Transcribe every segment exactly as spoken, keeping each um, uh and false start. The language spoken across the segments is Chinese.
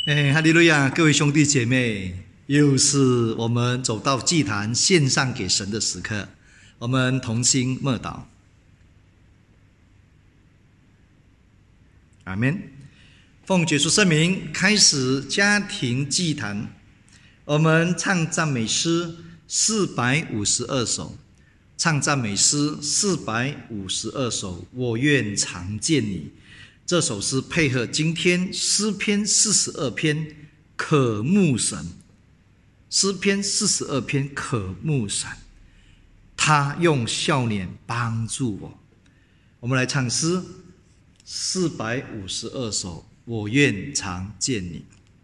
哎，哈利路亚！各位兄弟姐妹，又是我们走到祭坛献上给神的时刻，我们同心默祷。阿们。奉主耶稣圣名，开始家庭祭坛。我们唱赞美诗四百五十二首，唱赞美诗四百五十二首。我愿常见你。这首诗配合今天诗篇四十二篇渴慕神，诗篇四十二篇渴慕神，他用笑脸帮助我。我们来唱诗四百五十二首，我愿常见你。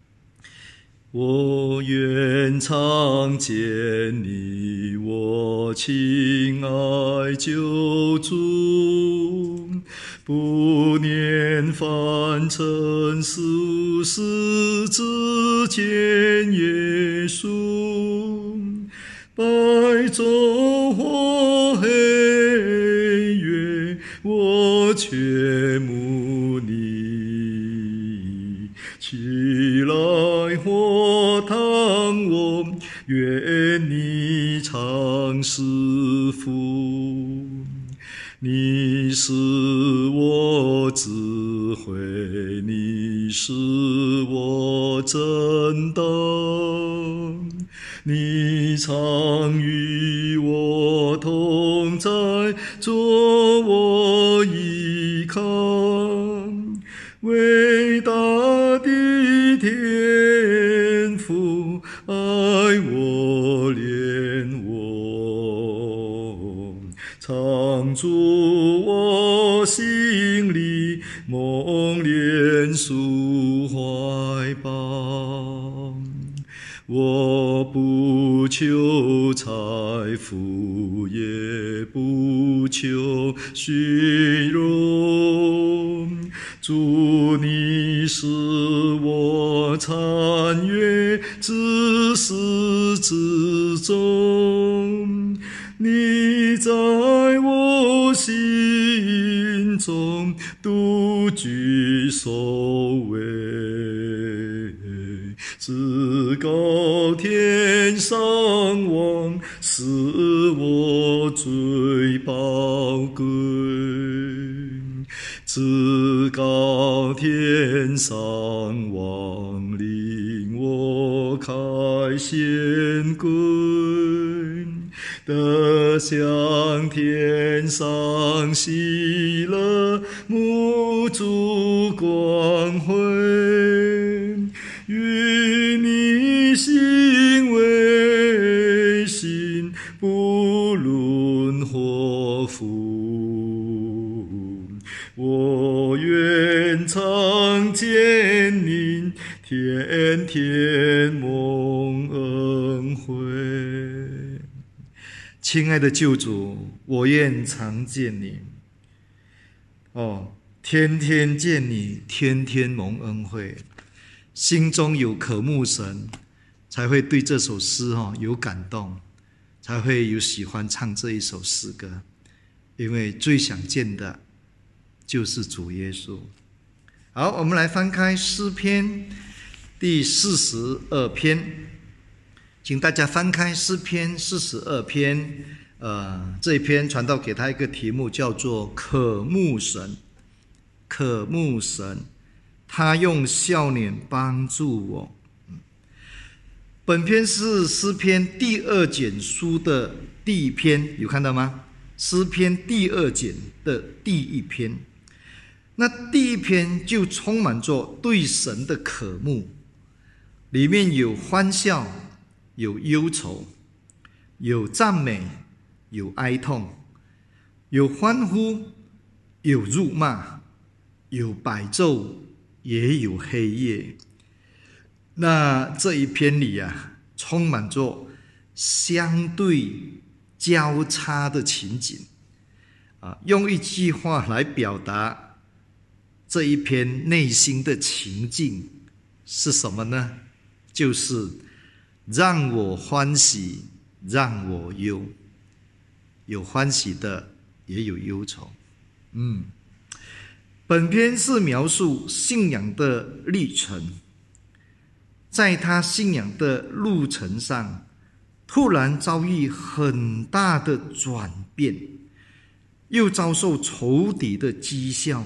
我愿常见你，我亲爱救主，不念凡尘俗世，只见耶稣。白昼或黑夜，我却慕你。起来或躺卧，愿你常赐福。你是我智慧，你是我真道，你常与我同在，做我依靠。伟大的天父，爱我怜我，常住我心里，蒙怜恕怀抱。我不求财富，也不求虚荣，主你是我参阅至始至终，你在我心中独居首位，至高天上望，是我最宝贵。至高天上望，令我开显贵，得享天上喜乐，沐足光辉。与你心为心，不论祸福。我愿常见你，天天蒙恩惠。亲爱的救主，我愿常见你。哦，天天见你，天天蒙恩惠。心中有渴慕神，才会对这首诗哦有感动，才会有喜欢唱这一首诗歌。因为最想见的就是主耶稣。好，我们来翻开诗篇第四十二篇，请大家翻开诗篇四十二篇。呃，这一篇传道给他一个题目，叫做渴慕神。渴慕神，他用笑脸帮助我。本篇是诗篇第二卷书的第一篇，有看到吗？诗篇第二卷的第一篇。那第一篇就充满着对神的渴慕，里面有欢笑，有忧愁，有赞美，有哀痛，有欢呼，有辱骂，有白昼，也有黑夜。那这一篇里啊，充满着相对交叉的情景啊，用一句话来表达这一篇内心的情境是什么呢？就是让我欢喜，让我忧。有欢喜的，也有忧愁。嗯，本篇是描述信仰的历程， 在他信仰的路程上，突然遭遇很大的转变，又遭受仇敌的讥笑，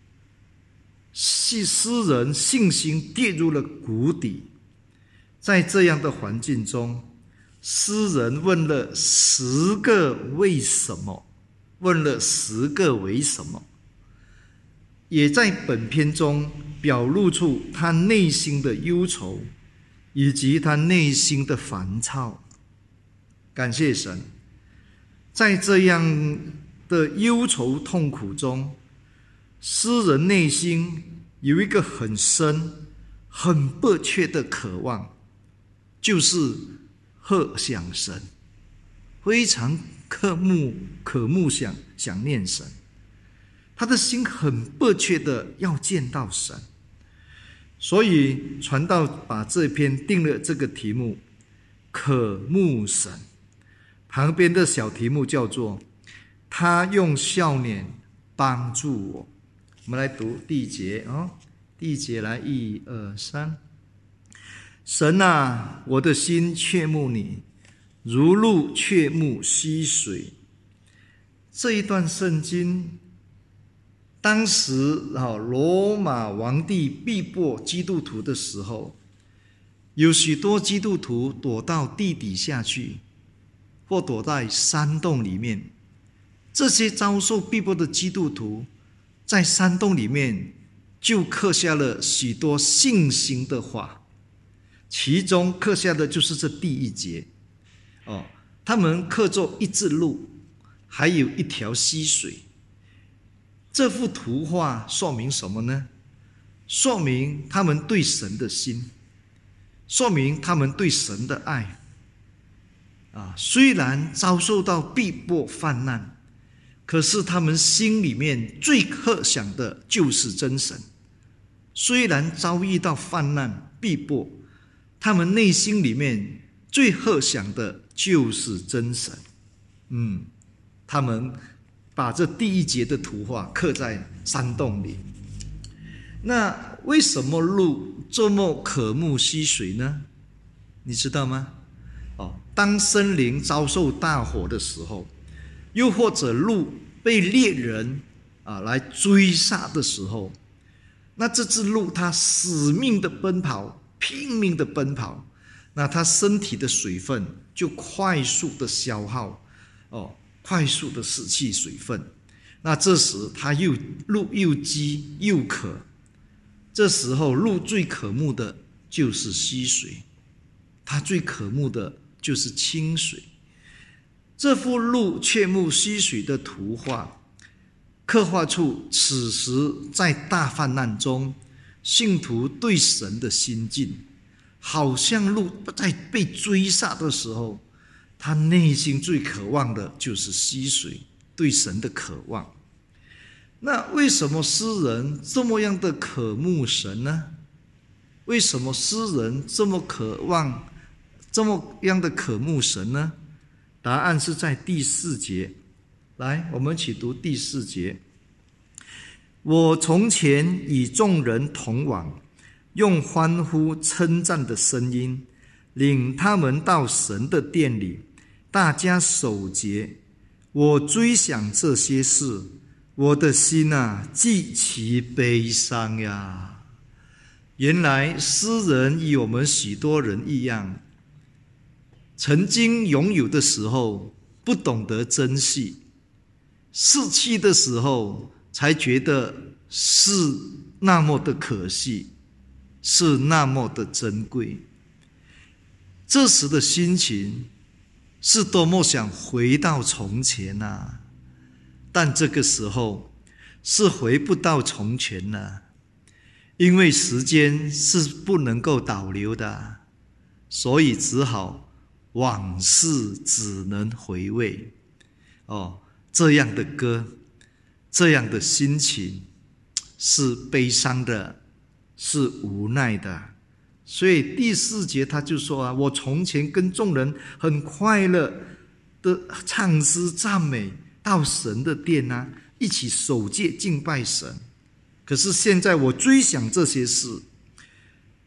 诗人信心跌入了谷底。在这样的环境中，诗人问了十个为什么，问了十个为什么，也在本篇中表露出他内心的忧愁，以及他内心的烦躁。感谢神，在这样的忧愁痛苦中，诗人内心有一个很深很迫切的渴望，就是贺想神，非常渴慕渴慕想想念神，他的心很迫切的要见到神。所以传道把这篇定了这个题目，渴慕神，旁边的小题目叫做他用笑脸帮助我。我们来读第一节哦，第一节来，一二三。神啊，我的心切慕你，如鹿切慕溪水。这一段圣经，当时罗马皇帝逼迫基督徒的时候，有许多基督徒躲到地底下去，或躲在山洞里面。这些遭受逼迫的基督徒在山洞里面就刻下了许多信心的话，其中刻下的就是这第一节哦，他们刻作一只鹿，还有一条溪水。这幅图画说明什么呢？说明他们对神的心，说明他们对神的爱啊。虽然遭受到逼迫犯难，可是他们心里面最渴想的就是真神。虽然遭遇到犯难逼迫，他们内心里面最渴想的就是真神。嗯，他们把这第一节的图画刻在山洞里。那为什么鹿这么渴慕溪水呢？你知道吗？哦，当森林遭受大火的时候，又或者鹿被猎人啊来追杀的时候，那这只鹿它死命的奔跑，拼命的奔跑，那它身体的水分就快速的消耗，哦，快速的失去水分。那这时它又鹿又饥又渴，这时候鹿最渴慕的就是溪水，它最渴慕的就是清水。这幅鹿切慕溪水的图画，刻画出此时在大患难中信徒对神的心境，好像鹿在被追杀的时候，他内心最渴望的就是溪水，对神的渴望。那为什么诗人这么样的渴慕神呢？为什么诗人这么渴望，这么样的渴慕神呢？答案是在第四节。来，我们一起读第四节。我从前与众人同往，用欢呼称赞的声音领他们到神的殿里，大家守节。我追想这些事，我的心啊，极其悲伤呀。原来诗人与我们许多人一样，曾经拥有的时候不懂得珍惜，失去的时候才觉得是那么的可惜，是那么的珍贵。这时的心情是多么想回到从前啊，但这个时候是回不到从前了，因为时间是不能够倒流的，所以只好往事只能回味。哦，这样的歌，这样的心情是悲伤的，是无奈的。所以第四节他就说啊，我从前跟众人很快乐的唱诗赞美，到神的殿啊，一起守戒敬拜神。可是现在我追想这些事，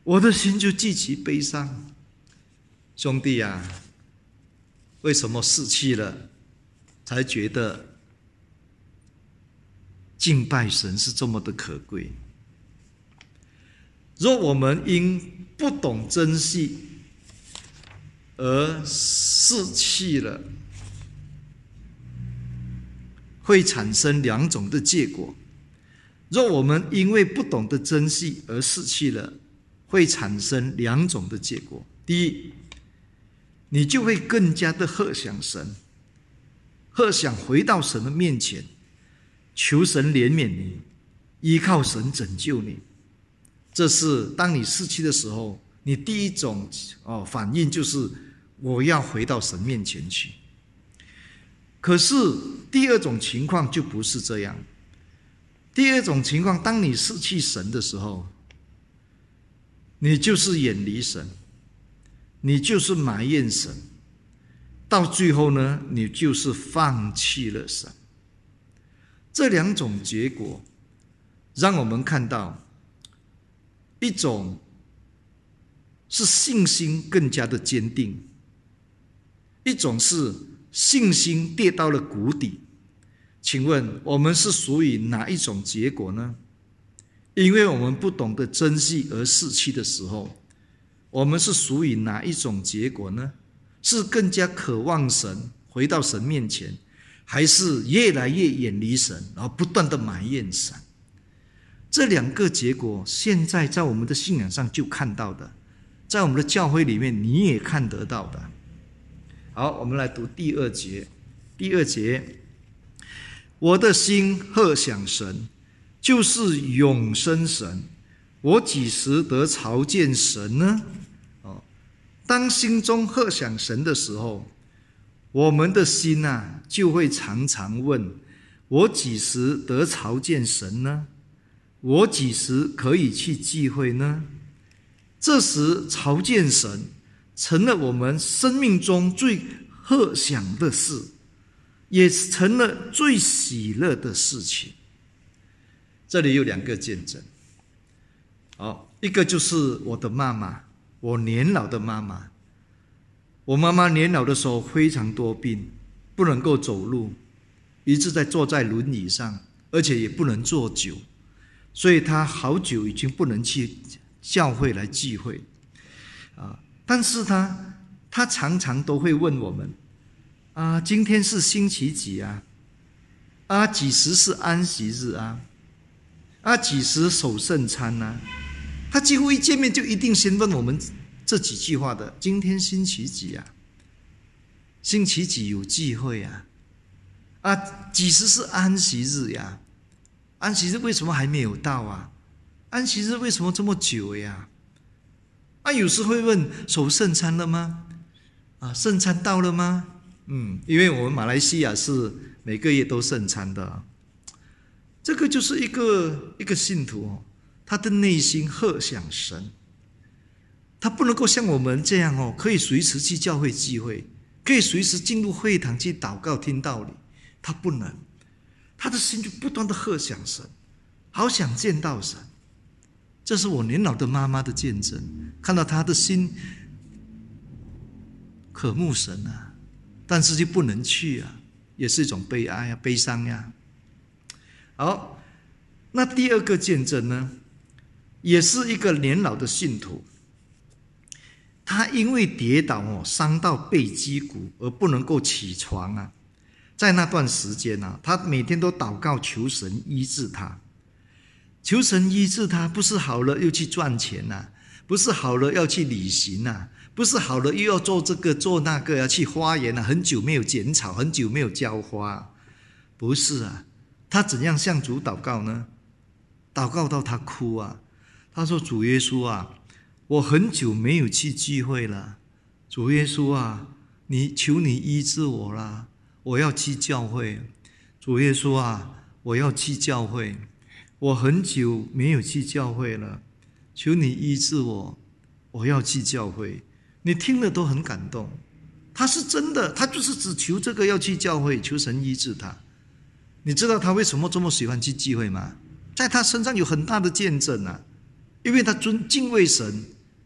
我的心就极其悲伤。兄弟啊，为什么逝去了才觉得敬拜神是这么的可贵？若我们因不懂珍惜而逝去了，会产生两种的结果。若我们因为不懂得珍惜而逝去了，会产生两种的结果。第一，你就会更加的贺想神，贺想回到神的面前，求神怜悯你，依靠神拯救你。这是当你逝去的时候，你第一种哦反应就是我要回到神面前去。可是第二种情况就不是这样。第二种情况，当你失去神的时候，你就是远离神，你就是埋怨神，到最后呢，你就是放弃了神。这两种结果让我们看到，一种是信心更加的坚定，一种是信心跌到了谷底。请问我们是属于哪一种结果呢？因为我们不懂得珍惜而逝去的时候，我们是属于哪一种结果呢？是更加渴望神，回到神面前，还是越来越远离神，然后不断的埋怨神？这两个结果现在在我们的信仰上就看到的，在我们的教会里面你也看得到的。好，我们来读第二节。第二节，我的心贺想神，就是永生神，我几时得朝见神呢？哦，当心中贺想神的时候，我们的心啊就会常常问，我几时得朝见神呢？我几时可以去聚会呢？这时朝见神成了我们生命中最贺想的事，也成了最喜乐的事情。这里有两个见证。好，一个就是我的妈妈，我年老的妈妈。我妈妈年老的时候非常多病，不能够走路，一直在坐在轮椅上，而且也不能坐久，所以她好久已经不能去教会来聚会啊。但是她她常常都会问我们啊，今天是星期几啊？啊，几时是安息日啊？啊，几时守圣餐啊？他几乎一见面就一定先问我们这几句话的。今天星期几啊？星期几有聚会啊？啊，几时是安息日呀？安息日为什么还没有到啊？安息日为什么这么久呀？啊，有时会问守圣餐了吗？啊，圣餐到了吗？嗯，因为我们马来西亚是每个月都圣餐的。这个就是一个一个信徒哦，他的内心贺想神，他不能够像我们这样哦，可以随时去教会聚会，可以随时进入会堂去祷告听道理，他不能，他的心就不断的贺想神，好想见到神。这是我年老的妈妈的见证，看到她的心渴慕神啊，但是就不能去啊，也是一种悲哀啊，悲伤呀、啊。好，那第二个见证呢，也是一个年老的信徒，他因为跌倒哦，伤到背脊骨而不能够起床啊。在那段时间啊，他每天都祷告求神医治他，求神医治他，不是好了又去赚钱啊，不是好了要去旅行啊，不是好了又要做这个做那个，要去花园啊，很久没有剪草，很久没有浇花，不是啊。他怎样向主祷告呢？祷告到他哭啊，他说：“主耶稣啊，我很久没有去聚会了，主耶稣啊，你求你医治我啦，我要去教会。主耶稣啊，我要去教会，我很久没有去教会了，求你医治我，我要去教会。”你听了都很感动，他是真的，他就是只求这个要去教会，求神医治他。你知道他为什么这么喜欢去聚会吗？在他身上有很大的见证啊，因为他尊敬畏神，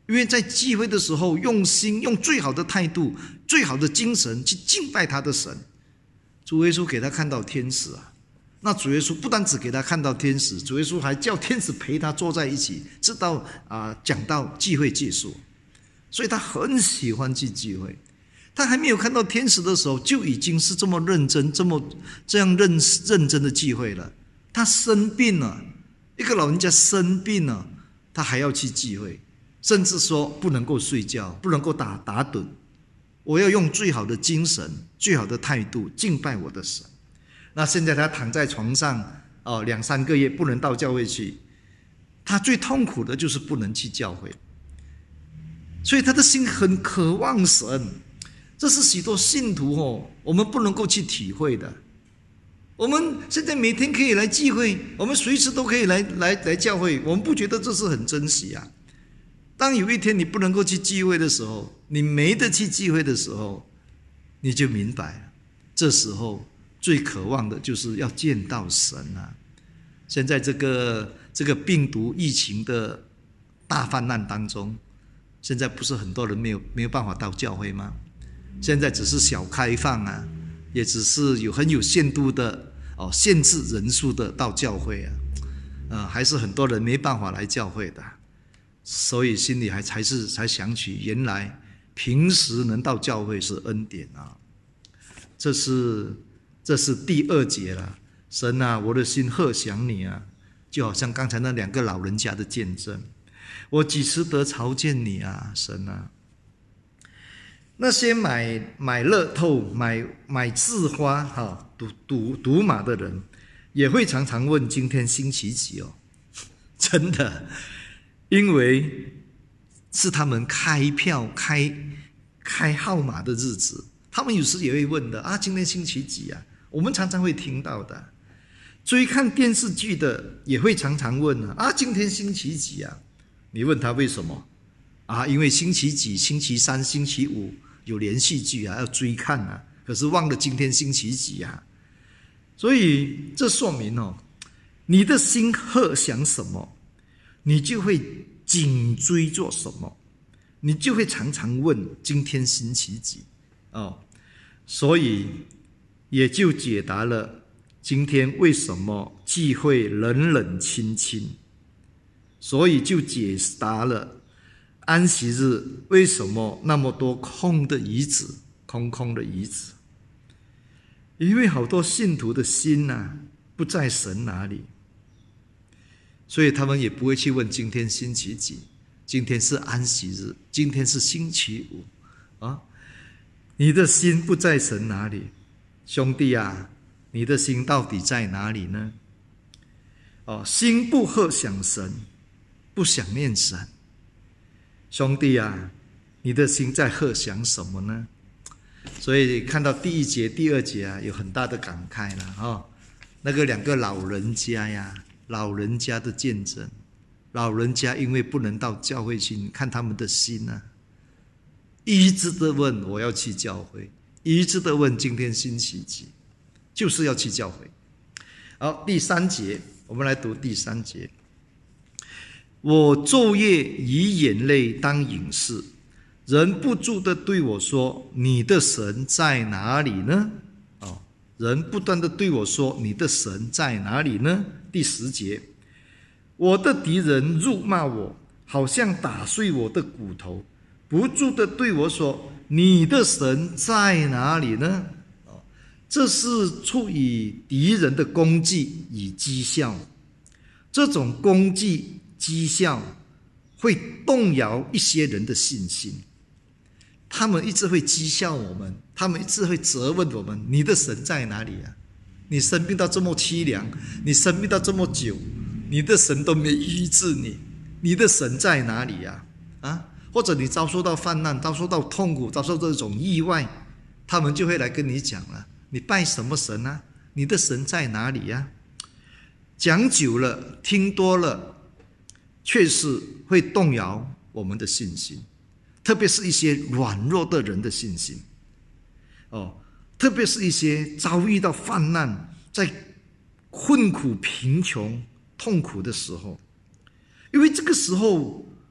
因为在聚会的时候，用心用最好的态度、最好的精神去敬拜他的神。主耶稣给他看到天使啊，那主耶稣不单只给他看到天使，主耶稣还叫天使陪他坐在一起，直到啊、呃、讲到聚会结束。所以他很喜欢去聚会。他还没有看到天使的时候，就已经是这么认真、这么这样认认真的聚会了。他生病了，一个老人家生病了，他还要去聚会，甚至说不能够睡觉，不能够打打盹。我要用最好的精神、最好的态度敬拜我的神。那现在他躺在床上哦，两三个月不能到教会去，他最痛苦的就是不能去教会，所以他的心很渴望神。这是许多信徒哦，我们不能够去体会的。我们现在每天可以来聚会，我们随时都可以来来来教会，我们不觉得这是很珍惜啊？当有一天你不能够去聚会的时候，你没得去聚会的时候，你就明白了。这时候最渴望的就是要见到神啊！现在这个这个病毒疫情的大泛滥当中，现在不是很多人没有没有办法到教会吗？现在只是小开放啊，也只是有很有限度的哦，限制人数的到教会啊，呃，还是很多人没办法来教会的，所以心里还才是才想起，原来平时能到教会是恩典啊。这是这是第二节了。神啊，我的心贺想你啊，就好像刚才那两个老人家的见证，我几时得朝见你啊，神啊。那些买买乐透、买买字花、哈赌赌赌马的人，也会常常问今天星期几哦？真的，因为是他们开票、开开号码的日子，他们有时也会问的啊，今天星期几啊？我们常常会听到的。追看电视剧的也会常常问啊，今天星期几啊？你问他为什么啊？因为星期几、星期三、星期五。有连续剧啊，要追看啊，可是忘了今天星期几啊，所以这说明哦，你的心贺想什么，你就会紧追做什么，你就会常常问今天星期几哦，所以也就解答了今天为什么聚会冷冷清清，所以就解答了安息日为什么那么多空的椅子，空空的椅子？因为好多信徒的心啊，不在神那里，所以他们也不会去问今天星期几，今天是安息日，今天是星期五啊。你的心不在神哪里？兄弟啊，你的心到底在哪里呢？哦，心不贺想神，不想念神。兄弟啊，你的心在贺想什么呢？所以看到第一节、第二节啊，有很大的感慨了哦。那个两个老人家呀，老人家的见证，老人家因为不能到教会去，你看他们的心啊，一直的问我要去教会，一直的问今天星期几，就是要去教会。好，第三节，我们来读第三节。我昼夜以眼泪当饮食，人不住的对我说，你的神在哪里呢？哦，人不断的对我说，你的神在哪里呢？第十节，我的敌人辱骂我，好像打碎我的骨头，不住的对我说，你的神在哪里呢？哦，这是出于敌人的攻击与讥笑，这种攻击讥笑会动摇一些人的信心，他们一直会讥笑我们，他们一直会责问我们，你的神在哪里啊？你生病到这么凄凉，你生病到这么久，你的神都没医治你，你的神在哪里啊？啊，或者你遭受到患难，遭受到痛苦，遭受这种意外，他们就会来跟你讲了，你拜什么神啊？你的神在哪里啊？讲久了，听多了，确实会动摇我们的信心，特别是一些软弱的人的信心哦，特别是一些遭遇到患难，在困苦、贫穷、痛苦的时候，因为这个时候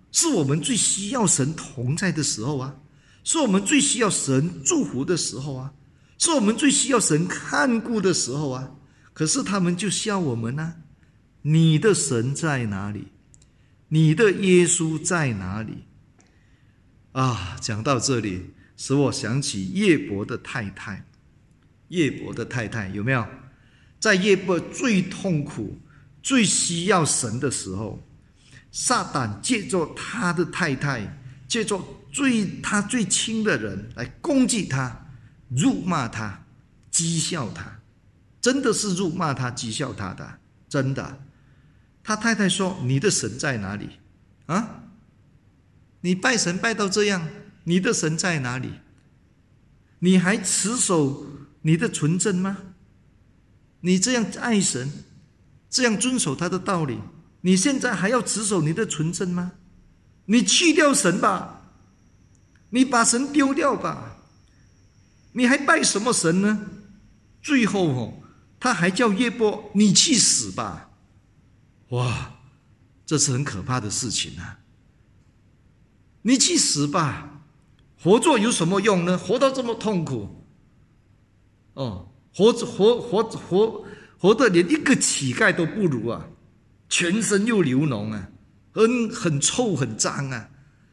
是我们最需要神同在的时候啊，是我们最需要神祝福的时候啊，是我们最需要神看顾的时候啊。可是他们就笑我们啊，你的神在哪里？你的耶稣在哪里？啊，讲到这里，使我想起约伯的太太。约伯的太太有没有？在约伯最痛苦、最需要神的时候，撒旦借着他的太太，借着最他最亲的人来攻击他、辱骂他、讥笑他，真的是辱骂他、讥笑他的，真的。他太太说：“你的神在哪里？啊？你拜神拜到这样，你的神在哪里？你还持守你的纯正吗？你这样爱神，这样遵守他的道理，你现在还要持守你的纯正吗？你去掉神吧，你把神丢掉吧，你还拜什么神呢？”最后哦，他还叫约伯：“你去死吧！”哇，这是很可怕的事情啊！你去死吧！活着有什么用呢？活到这么痛苦，哦，活活活活活得连一个乞丐都不如啊！全身又流脓啊，很很臭很脏啊！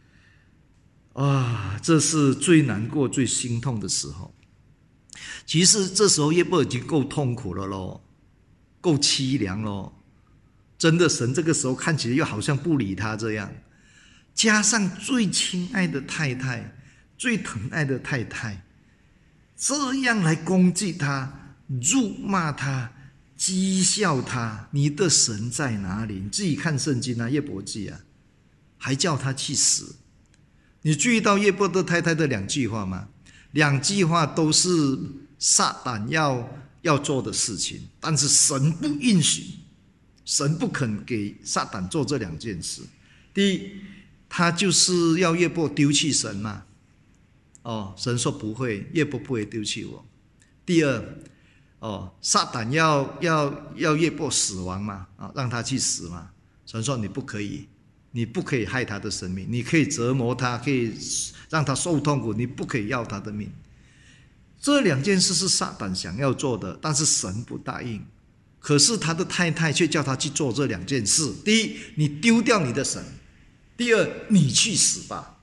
啊，这是最难过、最心痛的时候。其实这时候约伯已经够痛苦了咯，够凄凉咯。真的，神这个时候看起来又好像不理他这样，加上最亲爱的太太、最疼爱的太太，这样来攻击他、辱骂他、讥笑他，你的神在哪里？你自己看圣经啊，约伯记啊，还叫他去死。你注意到约伯的太太的两句话吗？两句话都是撒旦要要做的事情，但是神不允许，神不肯给撒旦做这两件事。第一，他就是要约伯丢弃神嘛。哦，神说不会，约伯不会丢弃我。第二，哦，撒旦要要要约伯死亡嘛，啊，让他去死嘛。神说你不可以，你不可以害他的生命，你可以折磨他，可以让他受痛苦，你不可以要他的命。这两件事是撒旦想要做的，但是神不答应。可是他的太太却叫他去做这两件事。第一，你丢掉你的神；第二，你去死吧。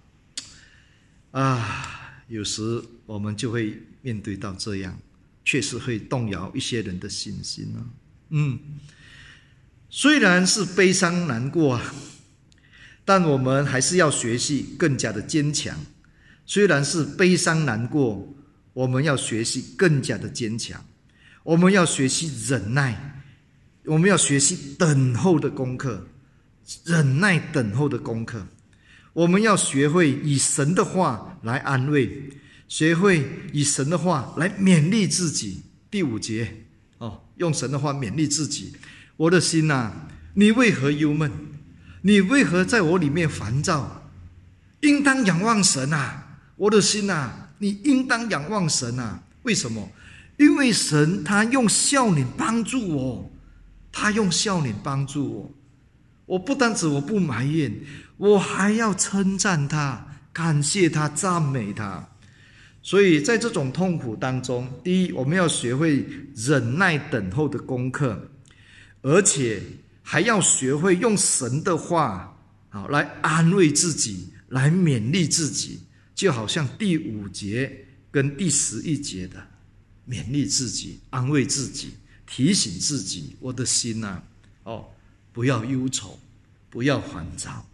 啊，有时我们就会面对到这样，确实会动摇一些人的信心啊。嗯，虽然是悲伤难过啊，但我们还是要学习更加的坚强。虽然是悲伤难过，我们要学习更加的坚强，我们要学习忍耐，我们要学习等候的功课，忍耐等候的功课。我们要学会以神的话来安慰，学会以神的话来勉励自己。第五节哦，用神的话勉励自己。我的心啊，你为何忧闷？你为何在我里面烦躁？应当仰望神啊，我的心啊，你应当仰望神啊。为什么？因为神他用笑脸帮助我，他用笑脸帮助我。我不单止我不埋怨，我还要称赞他，感谢他，赞美他。所以在这种痛苦当中，第一，我们要学会忍耐等候的功课，而且还要学会用神的话好来安慰自己，来勉励自己。就好像第五节跟第十一节的勉励自己，安慰自己，提醒自己，我的心啊，哦，不要忧愁，不要烦躁。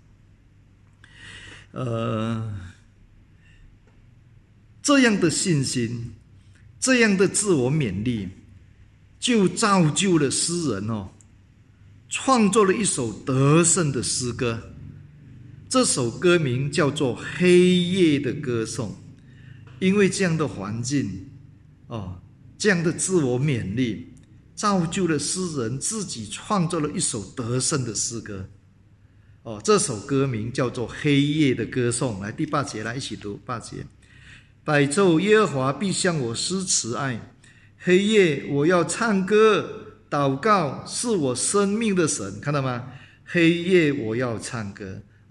呃，这样的信心，这样的自我勉励，就造就了诗人哦，创作了一首得胜的诗歌。这首歌名叫做《黑夜的歌颂》。因为这样的环境哦，这样的自我勉励，造就了诗人自己创作了一首得胜的诗歌。哦，这首歌名叫做《黑夜的歌颂》。来，第八节，来一起读八节。百昼耶和华必向我施慈爱，黑夜我要唱歌，祷告是我生命的神。看到吗？黑夜我要唱歌。哦，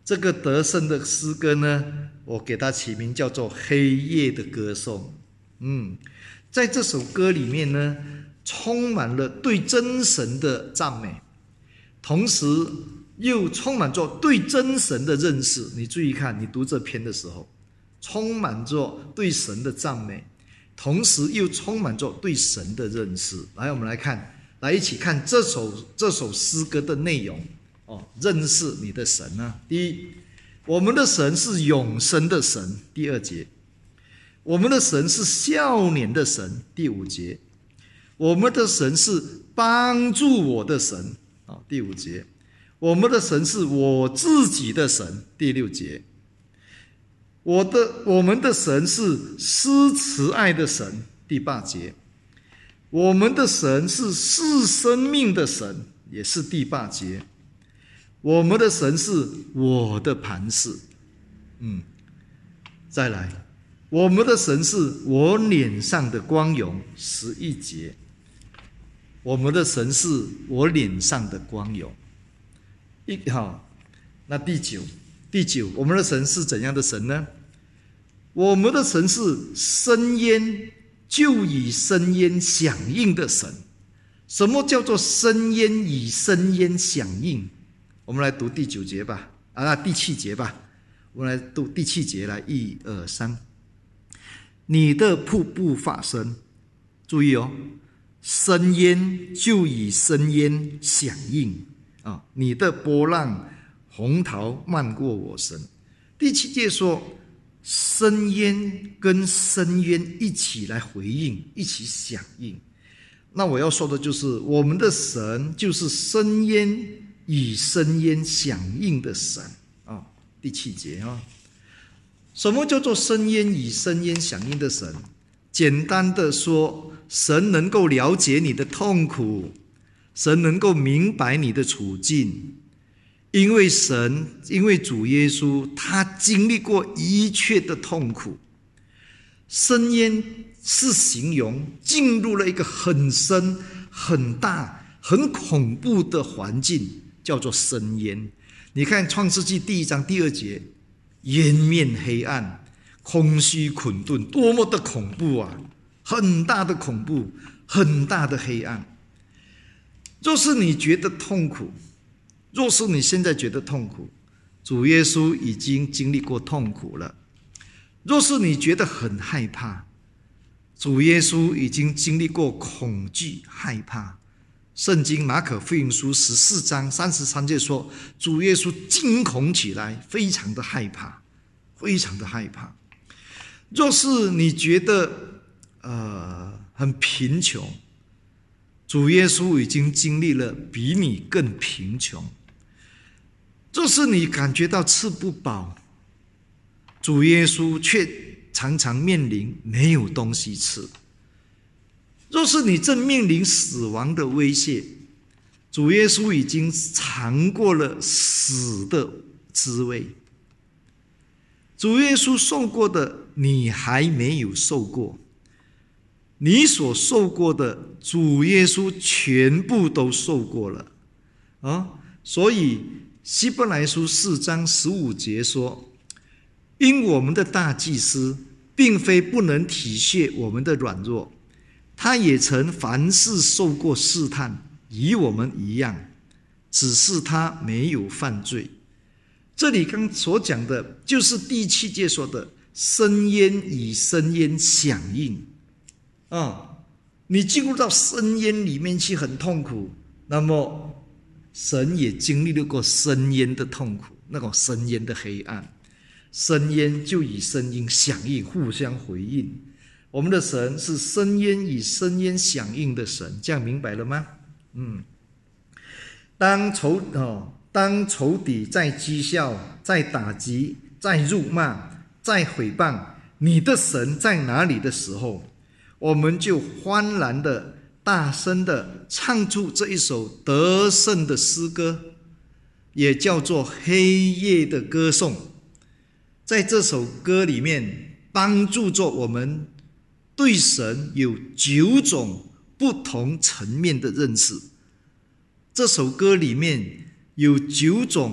这个得胜的诗歌呢，我给它起名叫做黑夜的歌颂。嗯，在这首歌里面呢，充满了对真神的赞美，同时又充满着对真神的认识。你注意看，你读这篇的时候，充满着对神的赞美，同时又充满着对神的认识。来，我们来看，来一起看这首这首诗歌的内容哦。认识你的神呢、啊，第一，我们的神是永生的神，第二节；我们的神是少年的神，第五节；我们的神是帮助我的神，啊，第五节；我们的神是我自己的神，第六节；我的我们的神是施慈爱的神，第八节；我们的神是赐生命的神，也是第八节；我们的神是我的磐石，嗯，再来。我们的神是我脸上的光荣，十一节。我们的神是我脸上的光荣。一好，那第九，第九，我们的神是怎样的神呢？我们的神是生焉就以生焉响应的神。什么叫做生焉以生焉响应？我们来读第九节吧，啊，第七节吧。我们来读第七节，来，一二三。你的瀑布发生，注意哦，生焉就以生焉响应啊！你的波浪洪涛漫过我身。第七节说，深渊跟深渊一起来回应，一起响应。那我要说的就是，我们的神就是深渊以深渊响应的神啊！第七节啊。什么叫做深渊以深渊响应的神？简单的说，神能够了解你的痛苦，神能够明白你的处境，因为神，因为主耶稣，他经历过一切的痛苦。深渊是形容进入了一个很深、很大、很恐怖的环境，叫做深渊。你看创世纪第一章第二节，颜面黑暗，空虚困顿，多么的恐怖啊！很大的恐怖，很大的黑暗。若是你觉得痛苦，若是你现在觉得痛苦，主耶稣已经经历过痛苦了。若是你觉得很害怕，主耶稣已经经历过恐惧、害怕。圣经马可福音书十四章三十三节说，主耶稣惊恐起来，非常的害怕，非常的害怕。若是你觉得呃很贫穷，主耶稣已经经历了比你更贫穷。若是你感觉到吃不饱，主耶稣却常常面临没有东西吃。若是你正面临死亡的威胁，主耶稣已经尝过了死的滋味。主耶稣受过的，你还没有受过；你所受过的，主耶稣全部都受过了啊！所以希伯来书四章十五节说，因我们的大祭司并非不能体恤我们的软弱，他也曾凡事受过试探，与我们一样，只是他没有犯罪。这里刚所讲的就是第七节说的深渊与深渊响应啊！你进入到深渊里面去很痛苦，那么神也经历了过深渊的痛苦，那种深渊的黑暗，深渊就以深渊响应，互相回应。我们的神是深渊与深渊响应的神，这样明白了吗？嗯，当仇哦，当仇敌在讥笑、在打击、在辱骂、在毁谤你的神在哪里的时候，我们就欢然的、大声的唱出这一首得胜的诗歌，也叫做黑夜的歌颂。在这首歌里面，帮助着我们对神有九种不同层面的认识。这首歌里面有九种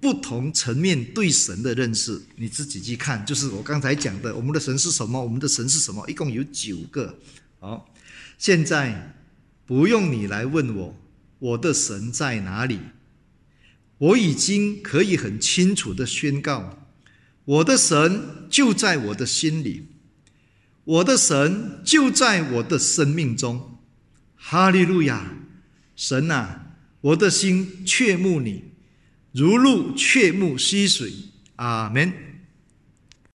不同层面对神的认识，你自己去看。就是我刚才讲的，我们的神是什么？我们的神是什么？一共有九个。好，现在不用你来问我，我的神在哪里？我已经可以很清楚的宣告，我的神就在我的心里，我的神就在我的生命中。哈利路亚！神啊，我的心切慕你，如鹿切慕溪水。阿们。